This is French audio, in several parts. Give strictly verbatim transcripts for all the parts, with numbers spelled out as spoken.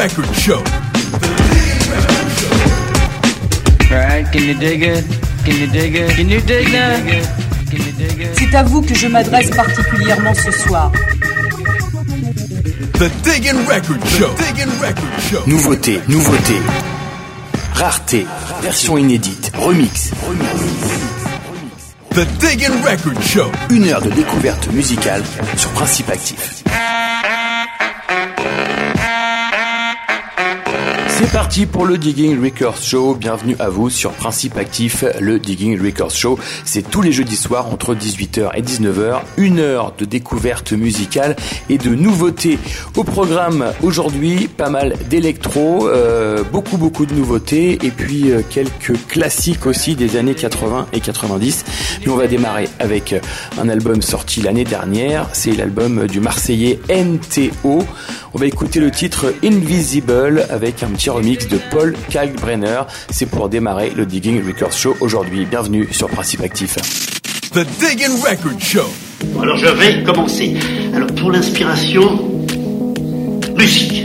Record Show. Right, can you dig it? Can you dig it? Can you dig that? Can you dig it? C'est à vous que je m'adresse particulièrement ce soir. The Diggin' Record Show. The Diggin' Record Show. Nouveauté, nouveauté. Rareté, version inédite, remix. The Diggin' Record Show. Une heure de découverte musicale sur Principe Actif. C'est parti pour le Digging Records Show. Bienvenue à vous sur Principe Actif. Le Digging Records Show, c'est tous les jeudis soirs entre dix-huit heures et dix-neuf heures. Une heure de découverte musicale et de nouveautés. Au programme aujourd'hui, pas mal d'électro, euh, beaucoup beaucoup de nouveautés et puis euh, quelques classiques aussi des années quatre-vingts et quatre-vingt-dix. Mais on va démarrer avec un album sorti l'année dernière. C'est l'album du Marseillais N T O. On va écouter le titre Invisible avec un petit remix de Paul Kalkbrenner. C'est pour démarrer le Digging Records Show aujourd'hui. Bienvenue sur Principe Actif. The Diggin' Record Show. Alors je vais commencer. Alors pour l'inspiration, musique.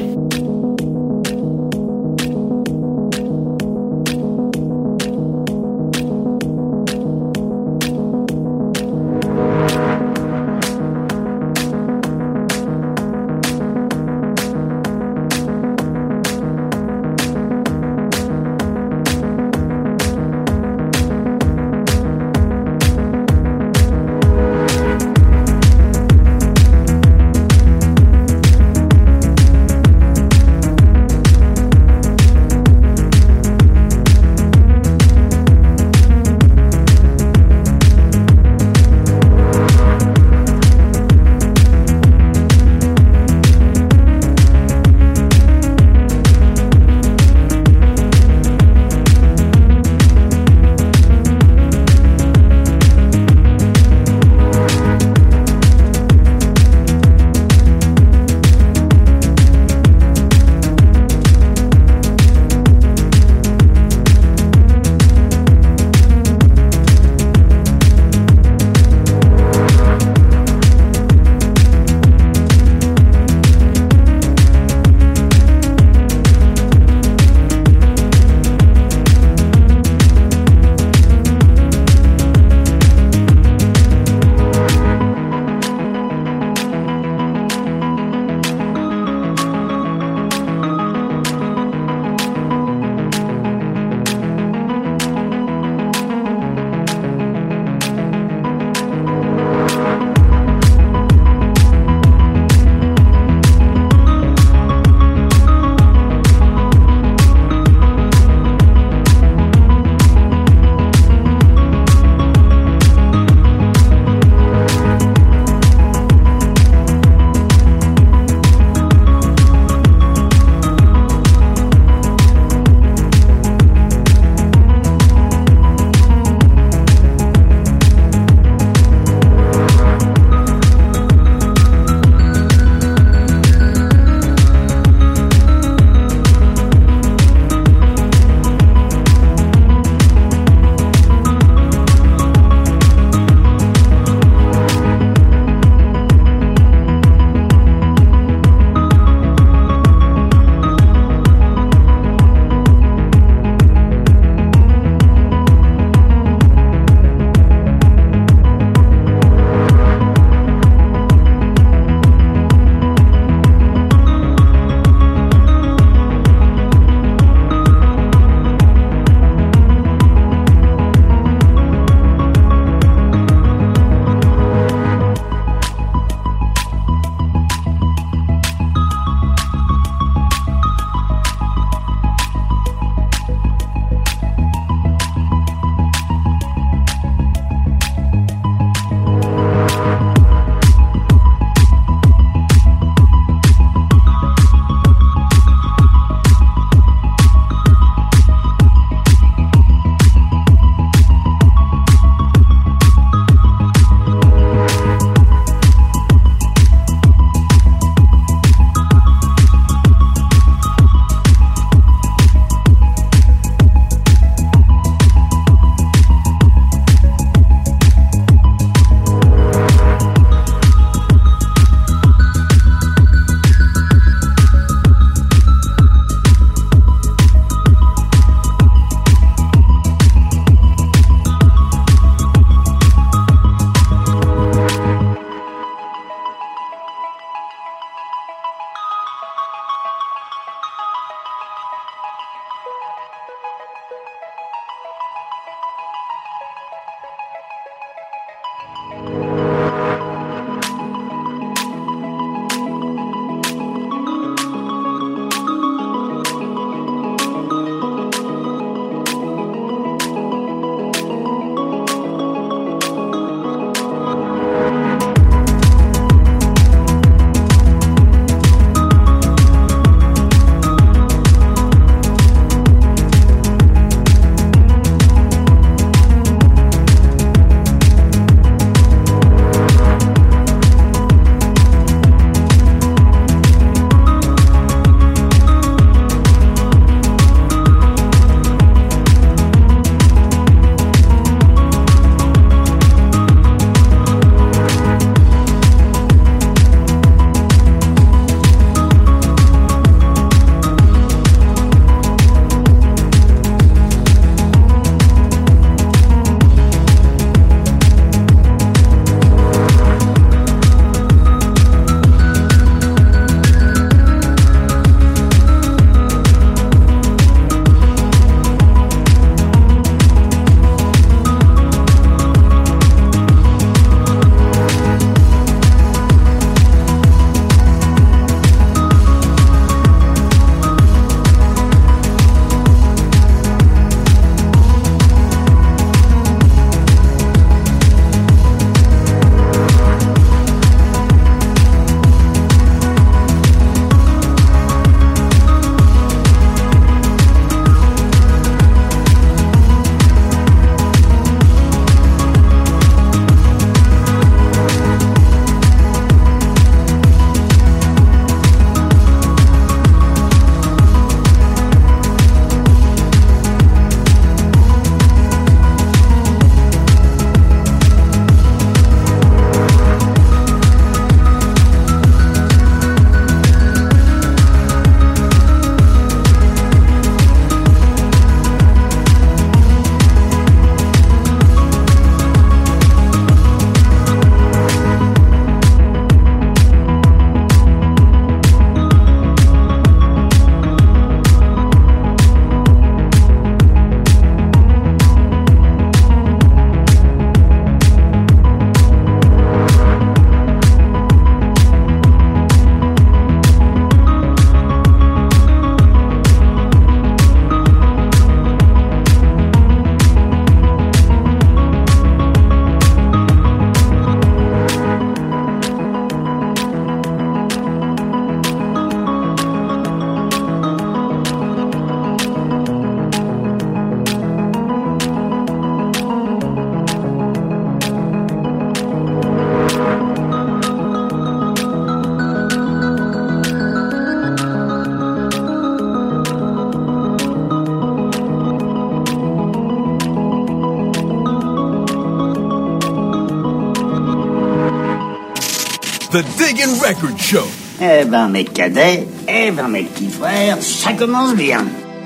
The Diggin' Record Show. Eh ben, mes cadets, eh ben, mes petits frères, ça commence bien.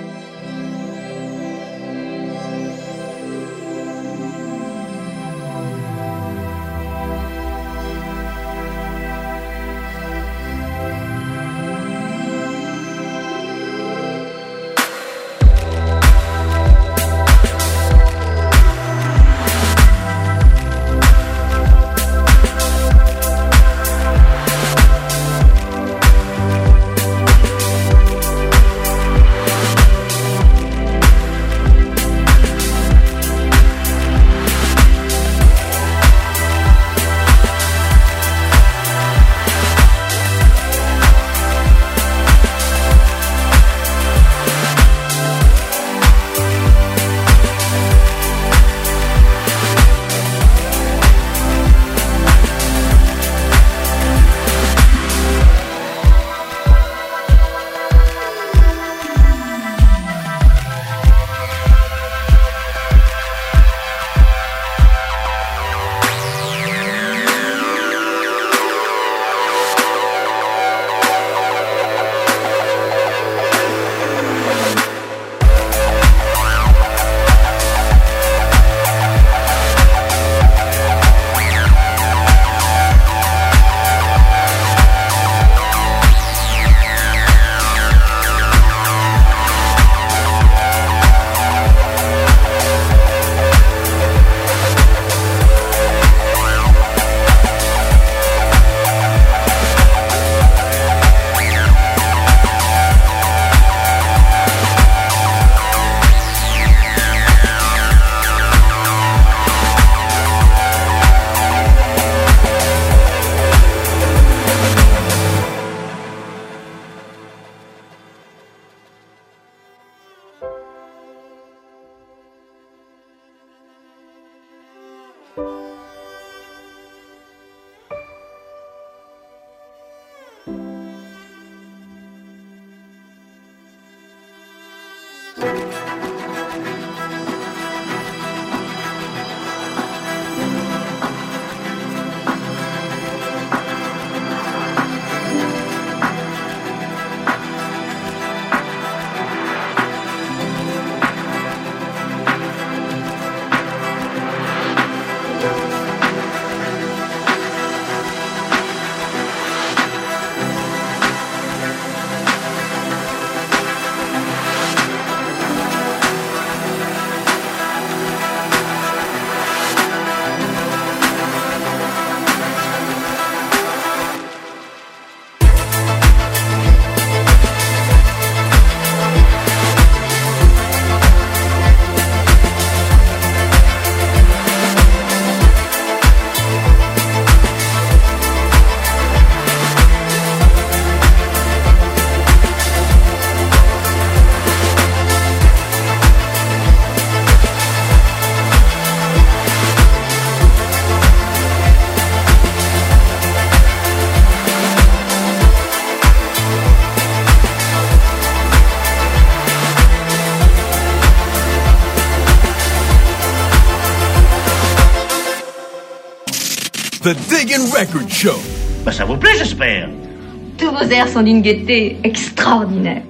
The Diggin' Record Show. Bah ça vous plaît, j'espère. Tous vos airs sont d'une gaieté extraordinaire.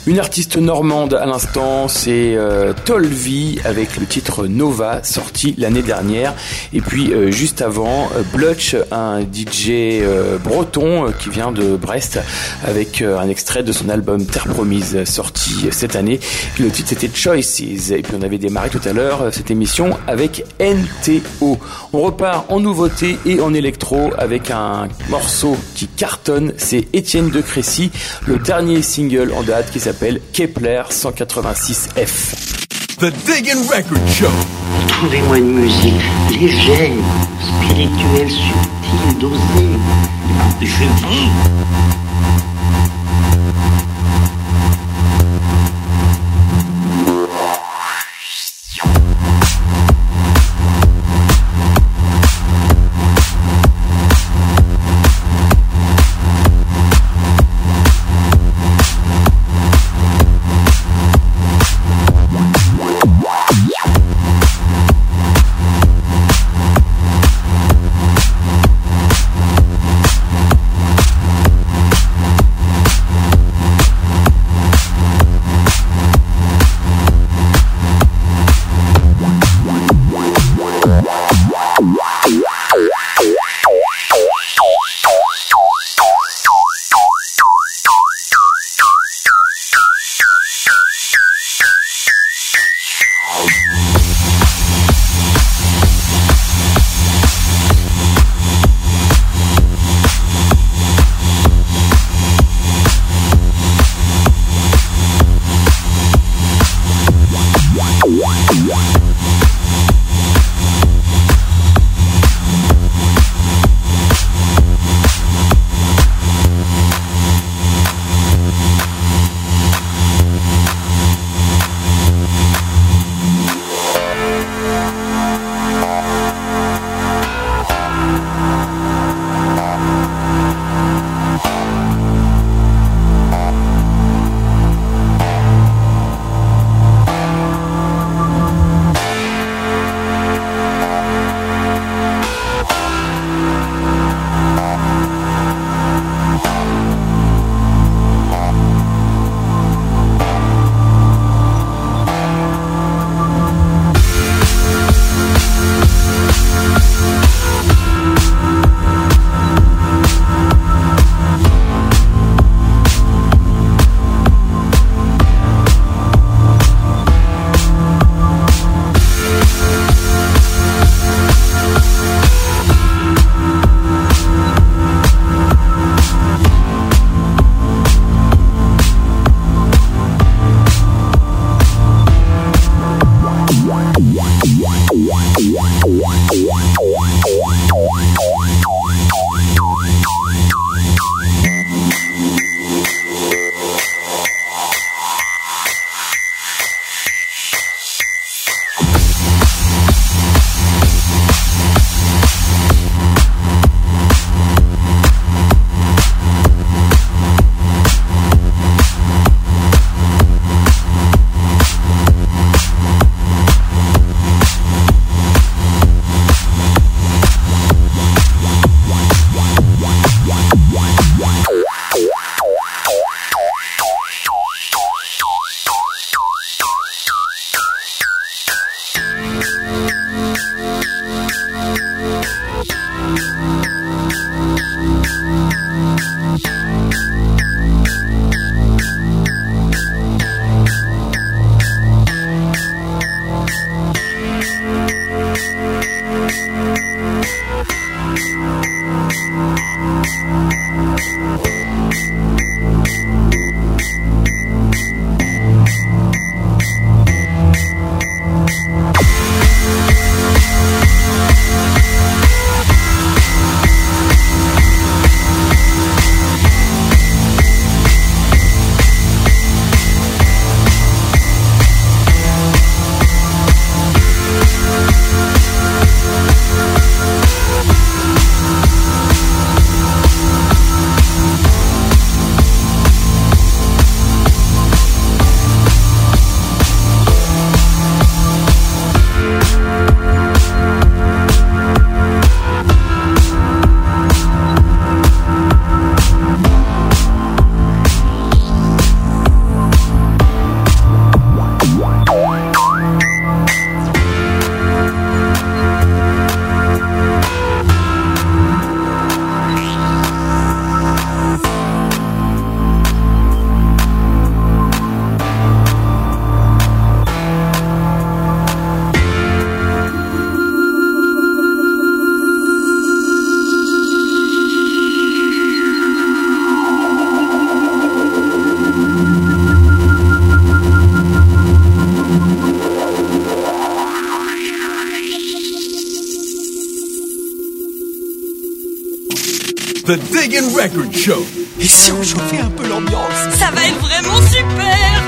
Une artiste normande à l'instant, c'est euh, Tolvi avec le titre Nova, sorti l'année dernière. Et puis euh, juste avant, euh, Blutch, un D J euh, breton euh, qui vient de Brest, avec euh, un extrait de son album Terre Promise, sorti cette année. Le titre c'était Choices. Et puis on avait démarré tout à l'heure euh, cette émission avec N T O. On repart en nouveauté et en électro avec un morceau qui cartonne, c'est Étienne de Crécy, le dernier single en date qui s'appelle Kepler cent quatre-vingt-six F. The Diggin' Record Show. Trouvez-moi une musique légère, spirituelle, subtile, dosée. Je vis. The Diggin' Record Show. Et si on chauffait un peu l'ambiance? Ça va être vraiment super!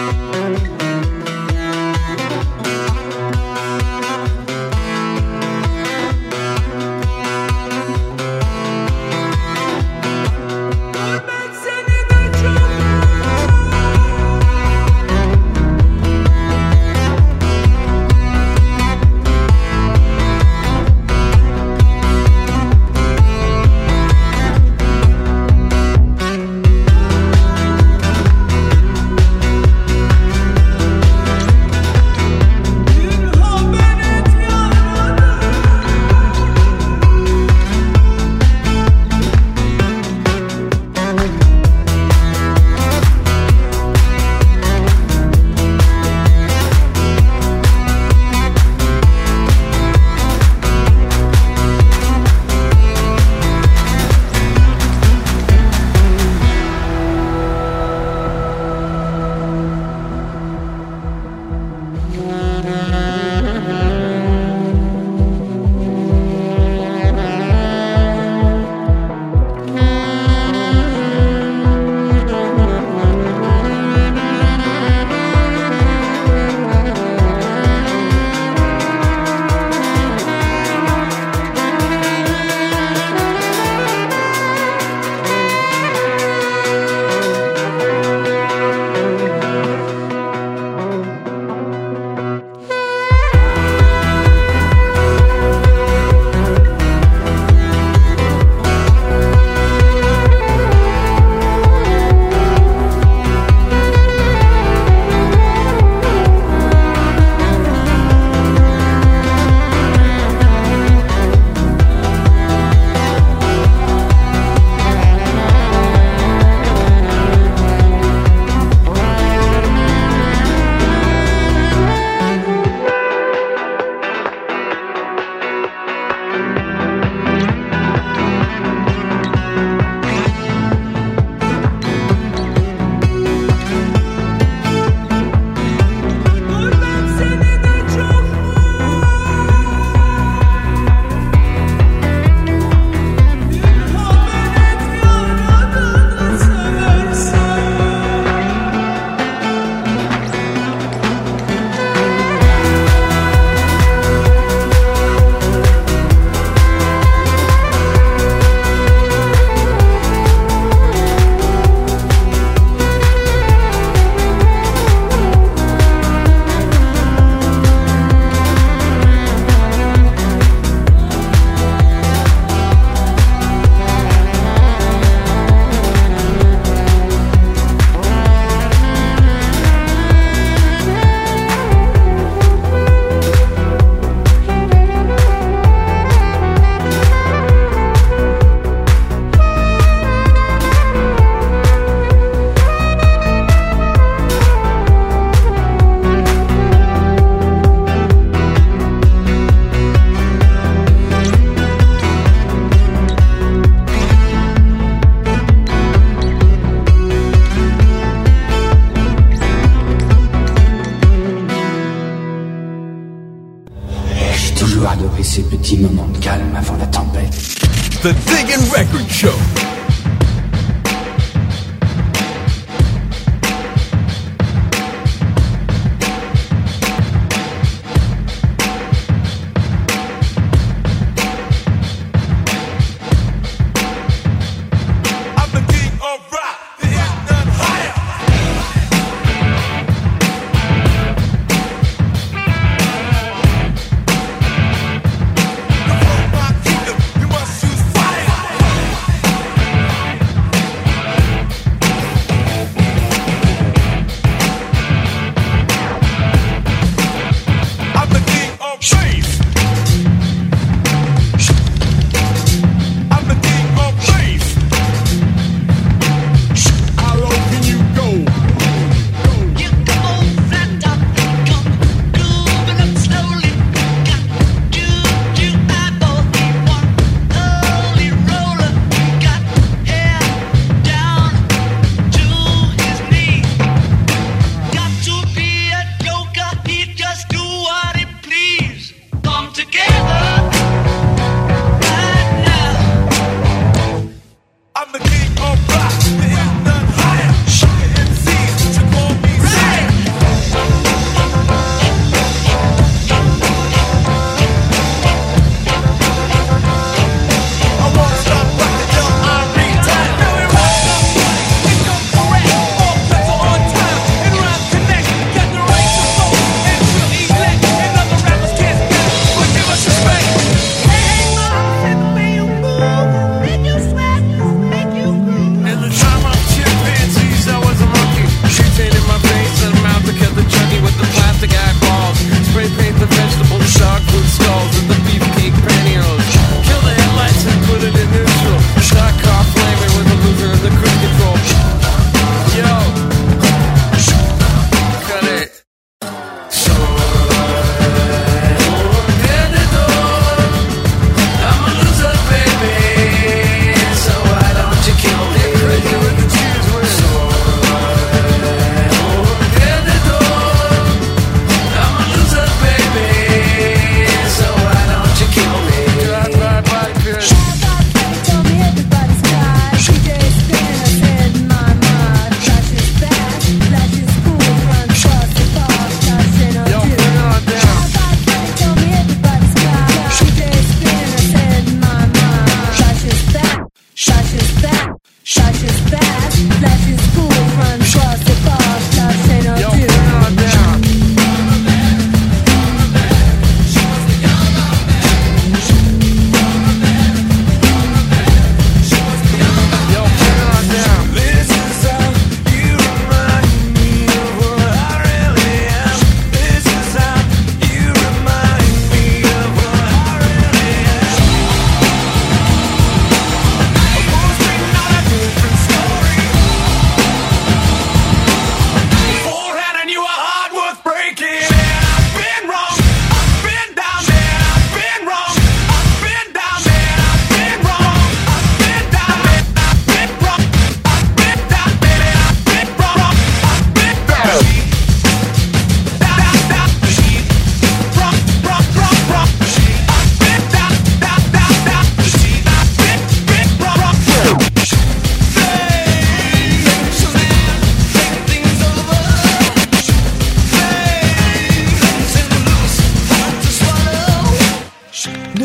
Adoré ces petits moments de calme avant la tempête. The Diggin' Record Show.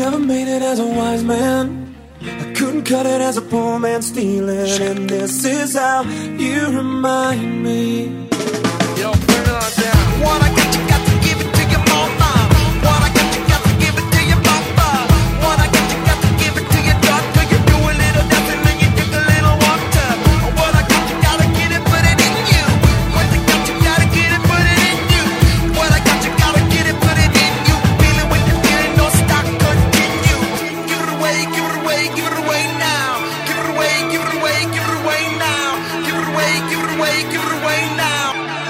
never made it as a wise man. I couldn't cut it as a poor man stealing. And this is how you remind me. Yo, turn it on down. What I got, you got to give it to your mama. What I got, you got to give it to your papa. What I got, you got to give it to your doctor. You do a little dancing and you drink a little water. What I got, you gotta get it, put it in you. What I got, you gotta get it, put it in you. What I got, you gotta get it, put it in you. Feeling with the feeling, no stop, continue. Give it away, give it away, give it away now. Give it away, give it away, give it away now. Give it away, give it away, give it away now.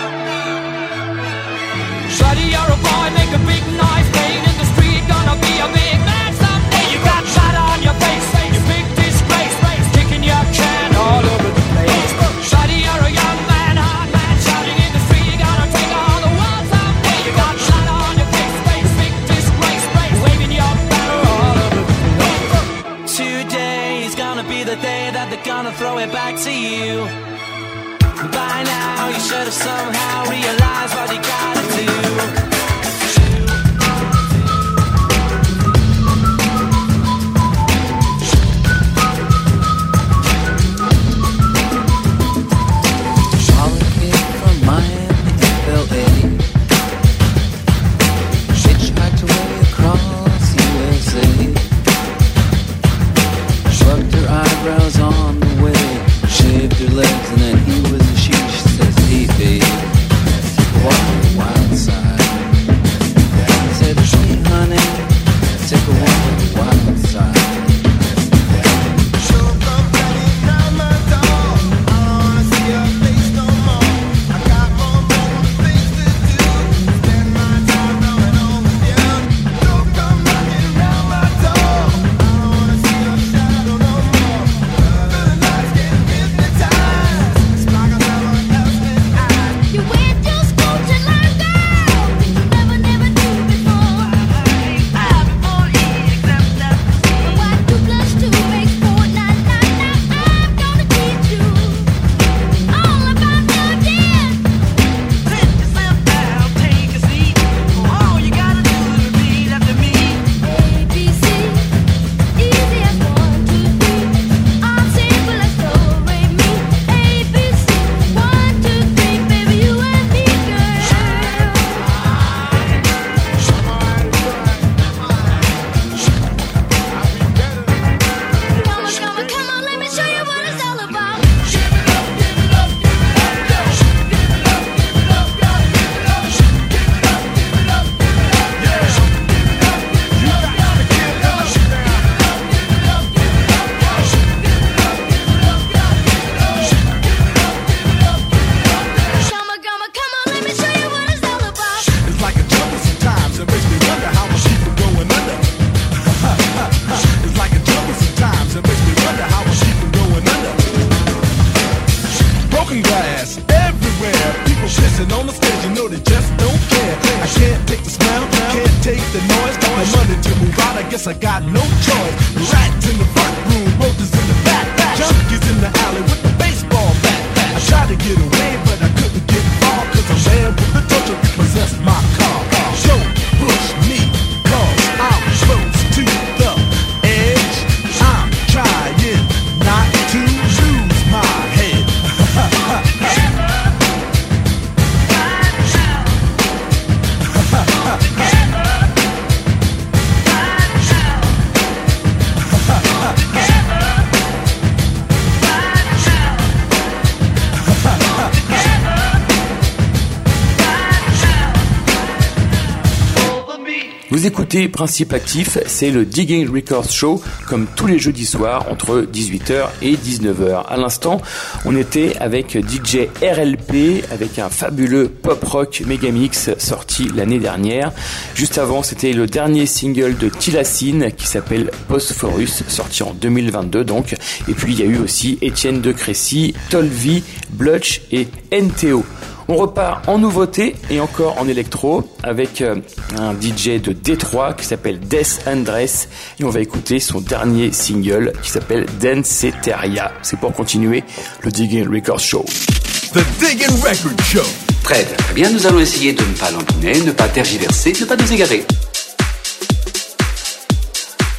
Shawty, you're a boy, make a big noise, playing in the street, gonna be a big man someday. You got shot on your face, you big disgrace, kicking your can all over the place. Shawty, you're a young man, hard man, shouting in the street, gonna take on the world someday. You got shot on your face, big disgrace, waving your banner all over the place. Today is gonna be the day that they're gonna throw it back to you. By now you should have somehow realized what you gotta do. I got no choice. Rats in the front room, roaches in the back, junkies in the alley with the baseball bat. I tried to get away, but I couldn't get far, cause a man with the torture repossessed my car. Don't push me, cause I'm close to the edge. I'm trying not to lose my head. Vous écoutez Principe Actif, c'est le Digging Records Show, comme tous les jeudis soirs entre dix-huit heures et dix-neuf heures. À l'instant, on était avec D J R L P, avec un fabuleux pop-rock Megamix sorti l'année dernière. Juste avant, c'était le dernier single de Tilacine qui s'appelle Phosphorus, sorti en deux mille vingt-deux donc. Et puis il y a eu aussi Étienne de Crécy, Tolvi, Blutch et N T O. On repart en nouveauté et encore en électro avec euh, un D J de Détroit qui s'appelle Death Andress et on va écouter son dernier single qui s'appelle Danceteria. C'est pour continuer le Digging Records Show. The Digging Records Show. Très bien, très bien. Nous allons essayer de ne pas lampiner, ne pas tergiverser, ne pas nous égarer.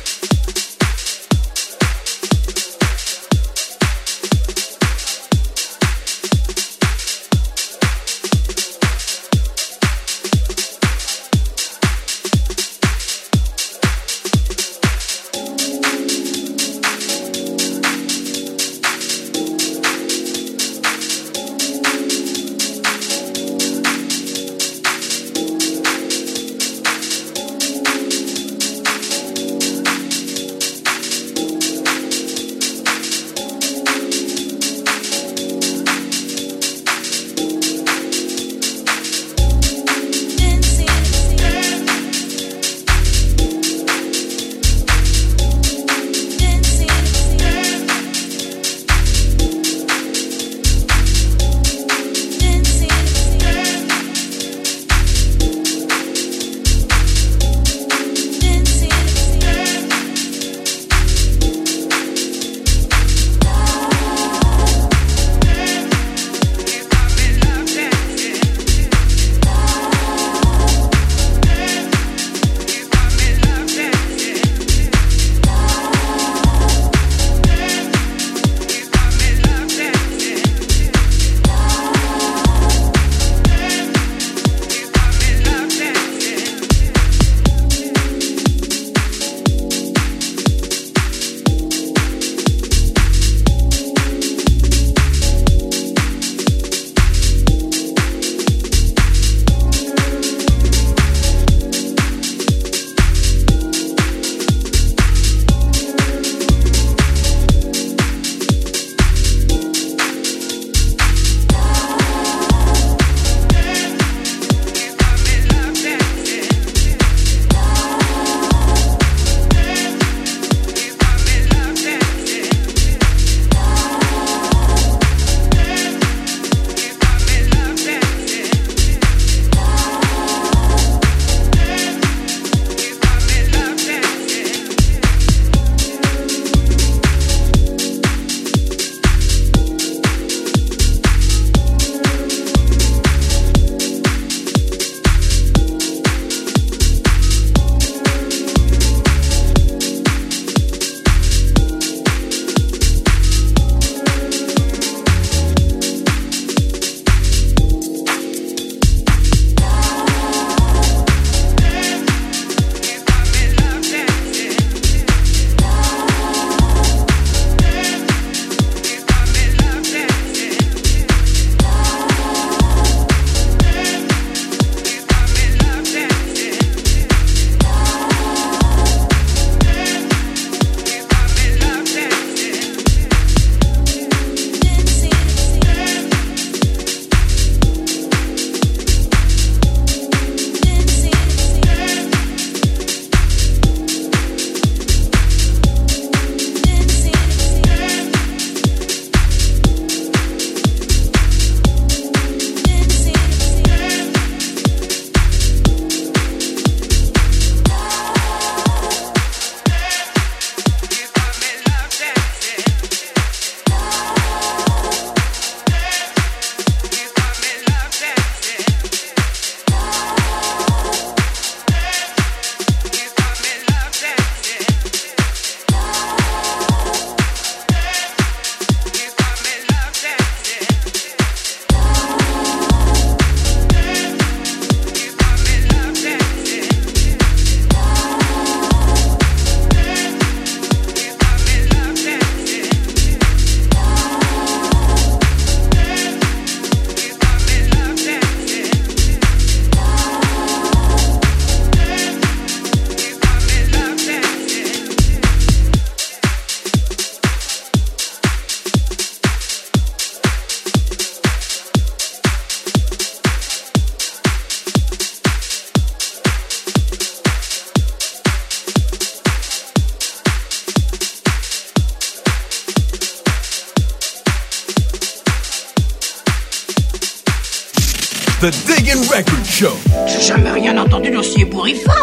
The Diggin' Record Show. J'ai jamais rien entendu d'aussi ébouriffant.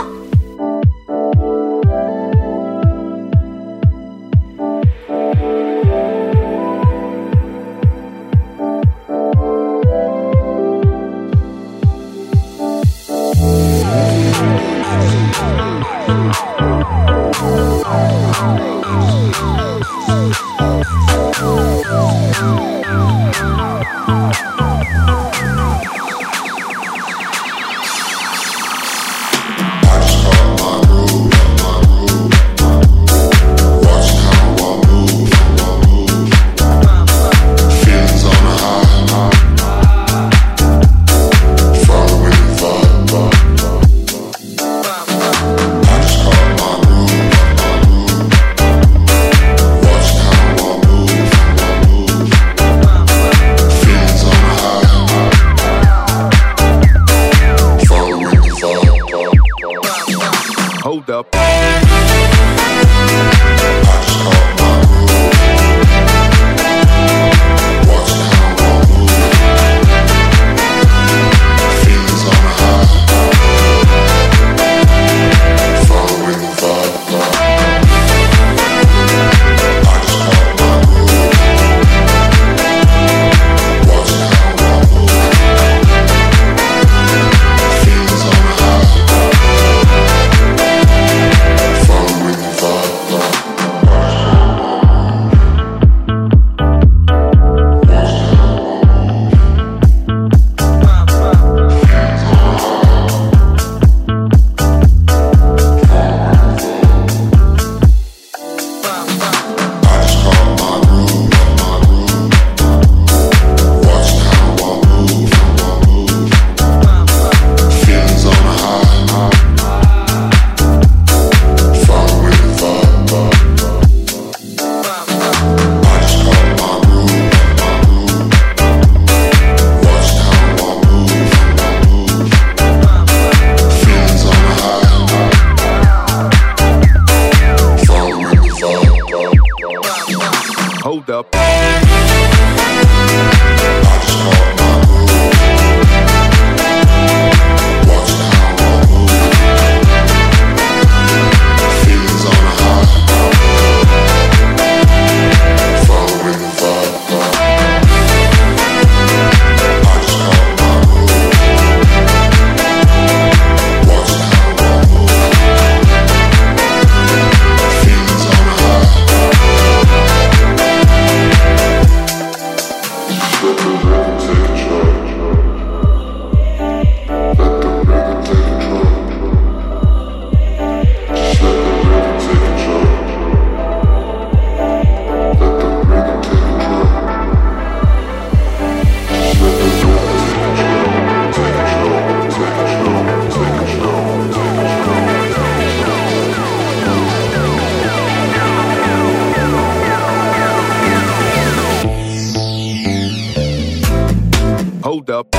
Hold up.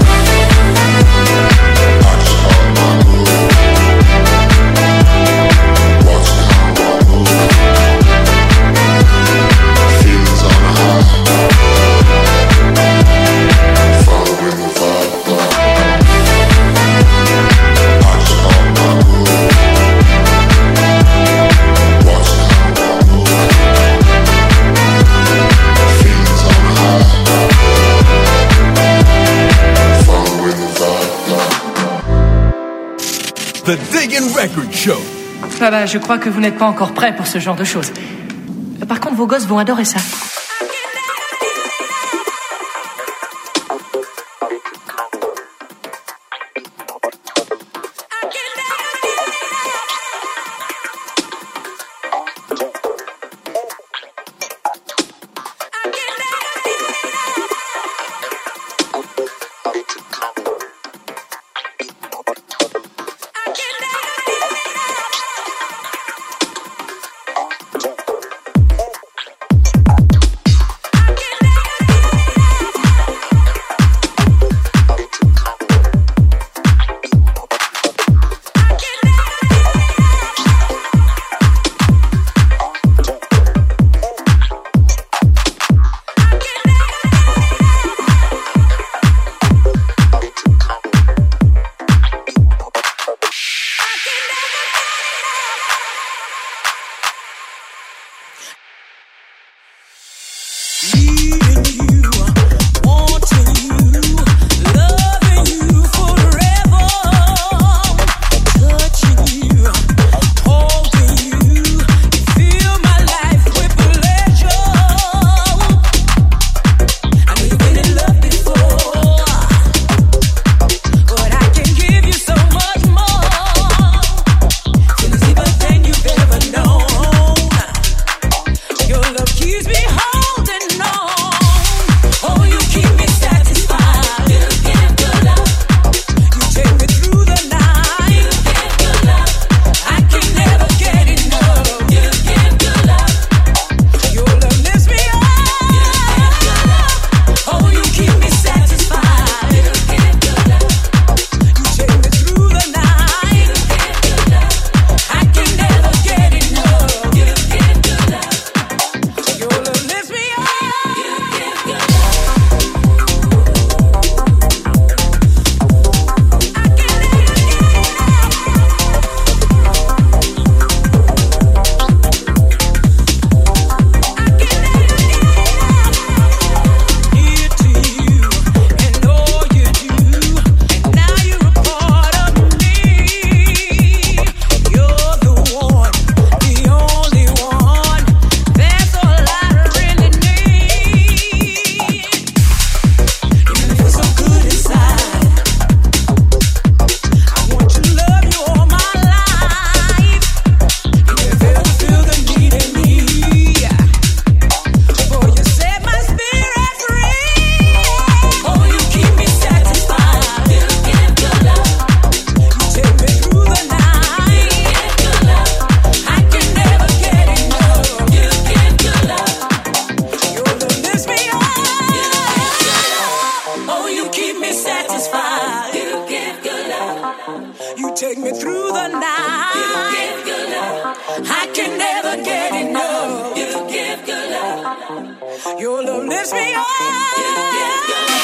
The Diggin' Record Show. Ah bah, je crois que vous n'êtes pas encore prêts pour ce genre de choses. Par contre, vos gosses vont adorer ça. You take me through the night. You give good love. I can never get enough. You give good love. Your love lifts me up. You give good love.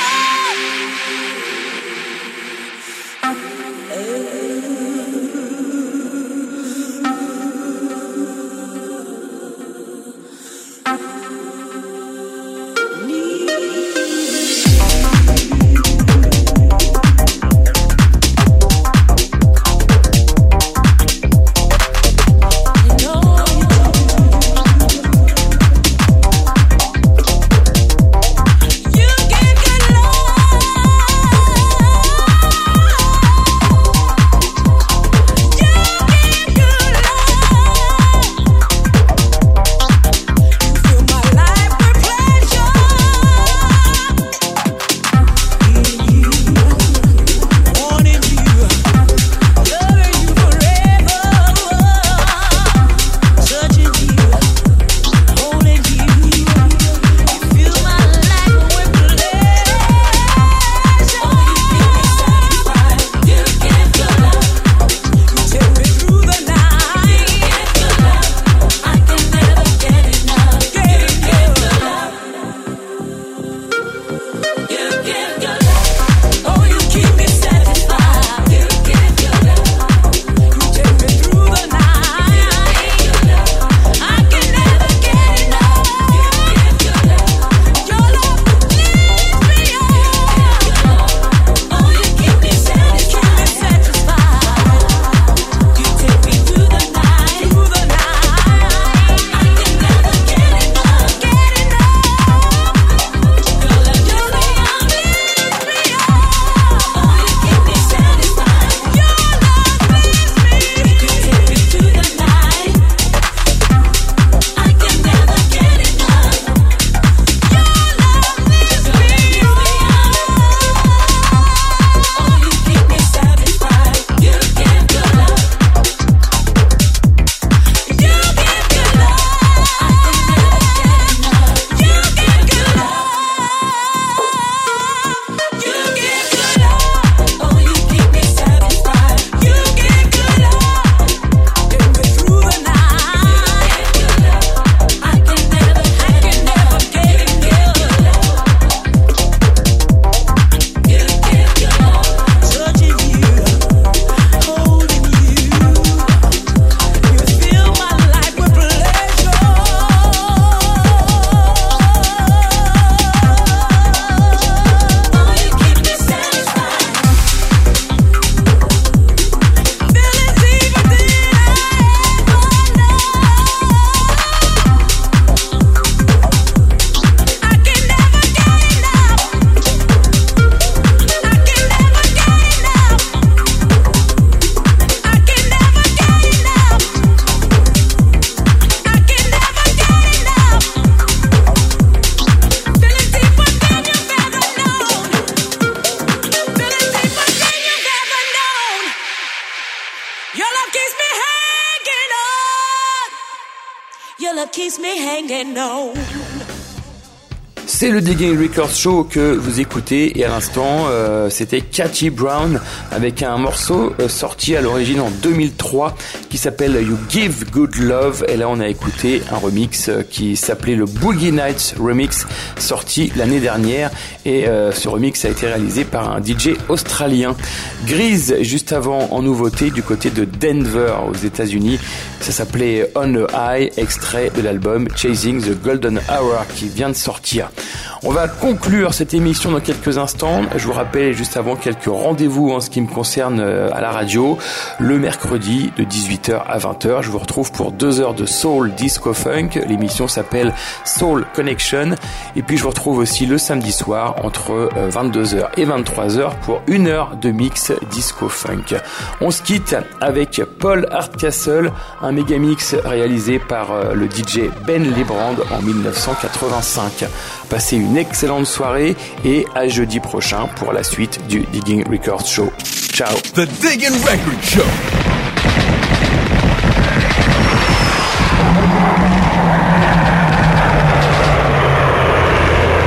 C'est le Digging Records Show que vous écoutez et à l'instant euh, c'était Cathy Brown avec un morceau euh, sorti à l'origine en deux mille trois qui s'appelle You Give Good Love et là on a écouté un remix euh, qui s'appelait le Boogie Nights Remix sorti l'année dernière et euh, ce remix a été réalisé par un D J australien. Grease juste avant en nouveauté du côté de Denver aux États-Unis, ça s'appelait On a High, extrait de l'album Chasing the Golden Hour qui vient de sortir. On va conclure cette émission dans quelques instants. Je vous rappelle juste avant quelques rendez-vous en ce qui me concerne à la radio. Le mercredi de dix-huit heures à vingt heures, je vous retrouve pour deux heures de Soul Disco Funk. L'émission s'appelle Soul Connection. Et puis je vous retrouve aussi le samedi soir entre vingt-deux heures et vingt-trois heures pour une heure de mix Disco Funk. On se quitte avec Paul Hardcastle, un méga mix réalisé par le D J Ben Librand en dix-neuf cent quatre-vingt-cinq. Passez une excellente soirée et à jeudi prochain pour la suite du Digging Records Show. Ciao. The Digging Records Show.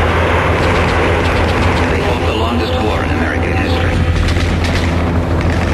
They fought the longest war in American history.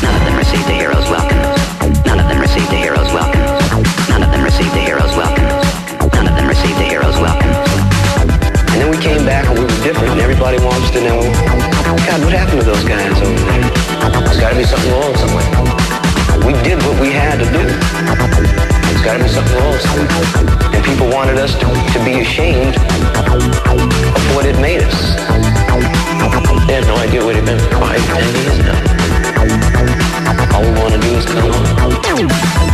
None of them received a hero's welcome. None of them received a hero's welcome. None of them received a hero's welcome. None of them received a hero's welcome. And then we came back and we were different, and everybody wants to know, God, what happened to those guys over there? There's got to be something wrong somewhere. We did what we had to do. There's got to be something wrong somewhere. And people wanted us to, to be ashamed of what it made us. They had no idea what it meant for five, ten years now. All we want to do is come on.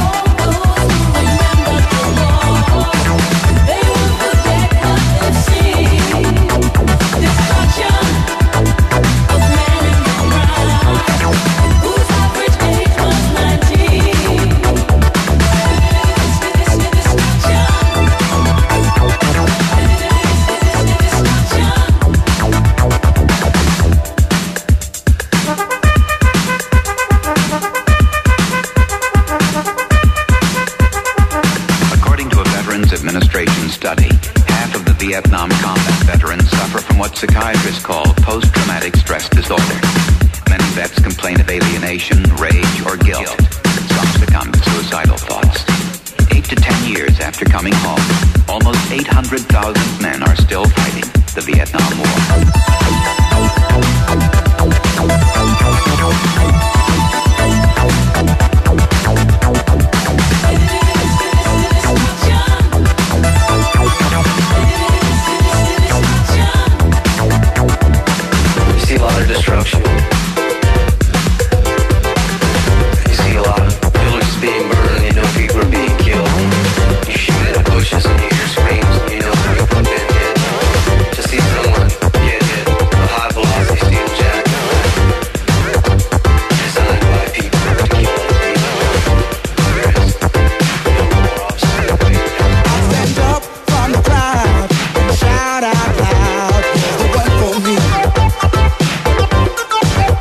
Vietnam combat veterans suffer from what psychiatrists call post-traumatic stress disorder. Many vets complain of alienation, rage, or guilt. Some succumb to suicidal thoughts. Eight to ten years after coming home, almost eight hundred thousand men are still fighting the Vietnam War. Destruction. You see a lot of villages being burned, you know people are being killed. You shoot at the bushes and you hear screams, and you know people have been hit. To see someone get hit, a high velocity steel jacket designed by people to kill other people. Whereas, you know, more obstinate ways. Stand up from the crowd and shout out loud. There's the one for me.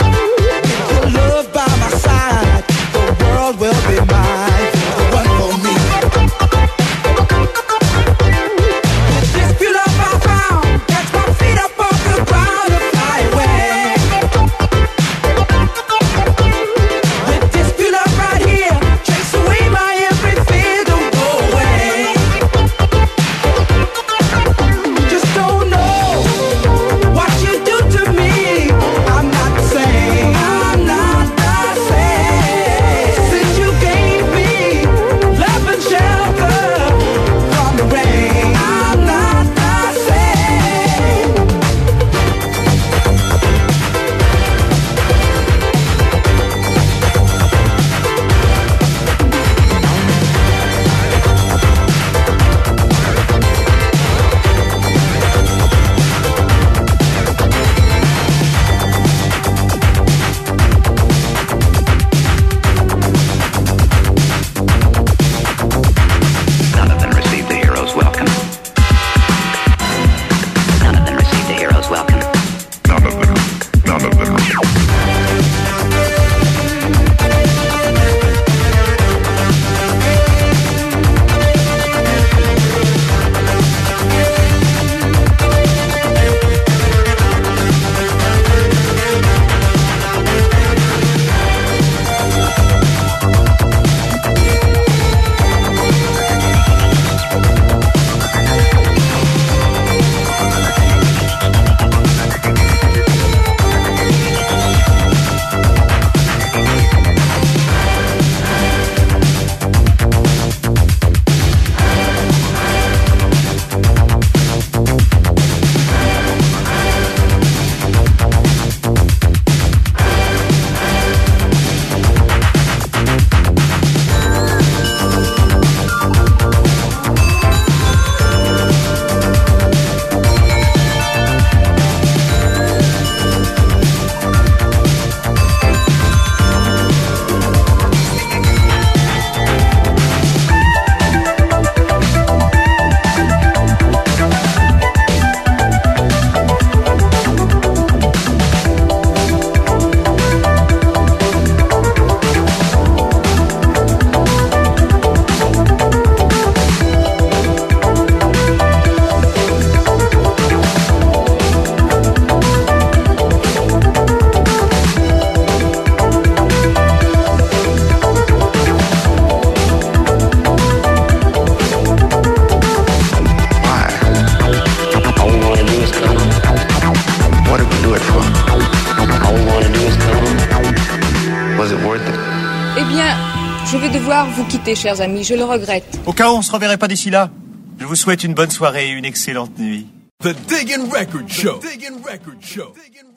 devoir vous quitter, chers amis, je le regrette. Au cas où on se reverrait pas d'ici là, je vous souhaite une bonne soirée et une excellente nuit. The Diggin' Record Show. The Diggin' Record Show.